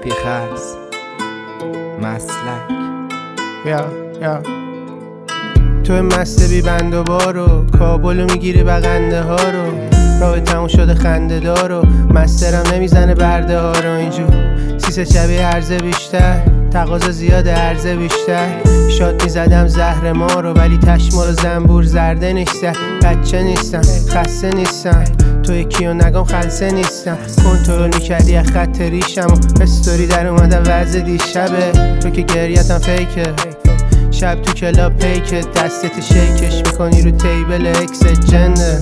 رپی خرس مسلک یا تو مسته بی بند و بارو کابلو میگیری بغنده ها رو راه تموم شده خنده دارو مسترم نمیزنه برده ها رو اینجور سیسه شبیه عرضه بیشتر تقاضا زیاده عرضه بیشتر شاد میزدم زهر ما رو ولی تشما رو زنبور زرده نیستم بچه نیستم خسته نیستم تو یکیو نگم خلصه نیستم کنترل میکردی از خط ریشم و استوری در اومده وضع دیشبه تو که گریتم فیکه شب تو کلاب پیکه دستت شیکش میکنی رو تیبل اکس جنده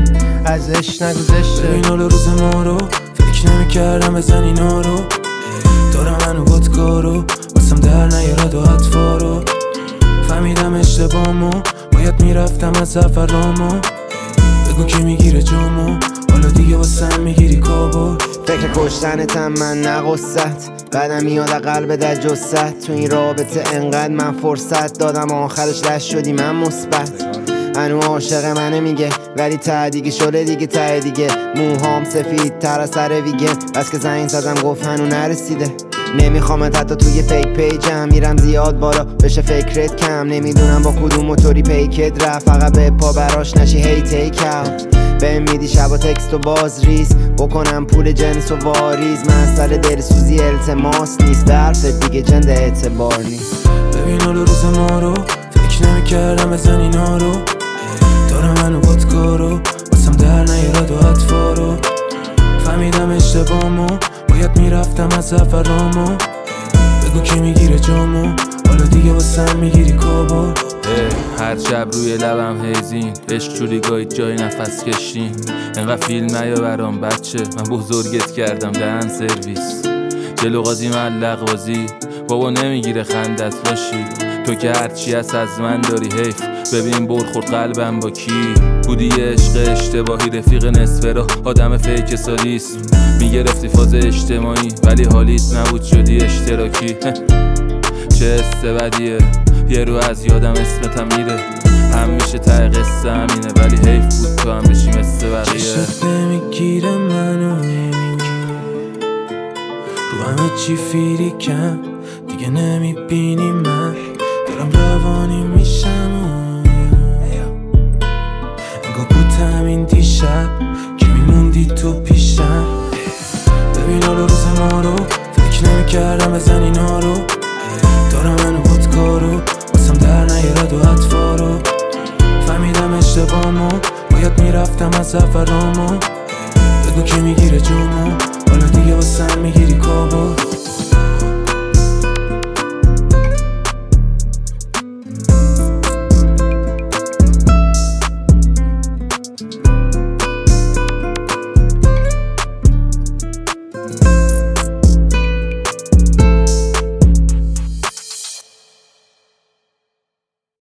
ازش نگذشته ببین حال روز ما رو فکر نمیکردم بزن اینا رو دارم منو بادکارو واسم در نیارد و حتفا رو فهمیدم اشتباهمو باید میرفتم از سفرامو بگو کی میگیره جامو حالا دیگه واسم میگیری کابو فکر کشتنتم من نقصت بعدم میاد قلب در جست تو این رابطه انقدر من فرصت دادم آخرش لش شدی من مثبت هنو عاشق منه میگه ولی ته دیگه شده دیگه ته دیگه موهام سفید تر از سر ویگن بس که زنگ زدم گفت هنو نرسیده نمیخوامت حتی توی فیک پیجم میرم زیاد بالا بشه فکرت کم نمیدونم با کدوم موتوری پیکت رفت فقط به پا براش نشی هی تیک اوت بهم میدی شبا تکست و باز ریز بکنم پول جنس و واریز مسئله دلسوزی التماس نیست به حرفت دیگه جند اعتبار نیست ببین حال روز ما رو فکر نمیکردم بزن اینا رو دارم منو بادکارو واسم در نیارد و حتفا رو فهمیدم اشتباهمو باید میرفتم از سفرامو بگو کی میگیره جامو حالا دیگه واسم میگیری کابو هر شب روی لبم هیزین عشق جوری گاهی جای نفس کشین انقدر فیلم نیا برام بچه من بزرگت کردم دهن سرویس جلو قاضی ملق بازی بابا نمیگیره خندت باشی تو که هرچی هست از من داری حیف ببین برخورد قلبم با کی بودی عشق اشتباهی رفیق نصفه را آدم فیک سادیسم میگرفتی فاز اجتماعی ولی حالیت نبود شدی اشتراکی چه استبدیه یه رو از یادم اسمتم میره همیشه ته قصه همینه ولی حیف بود تو هم بشی مثل بقیه چشت نمیگیره منو رو همه چی فیری کم دیگه نمیبینی من دارم روانی میشم انگاه بود همین دیشب که میموندی تو پیشم ببین حال روز ما رو فکر نمیکردم بزن اینا رو دارم منو بادکارو واسم در نیارد و حتفا رو فهمیدم اشتباهمو باید میرفتم از سفرامو بگو کی میگیره جامو حالا دیگه واسم میگیری کابو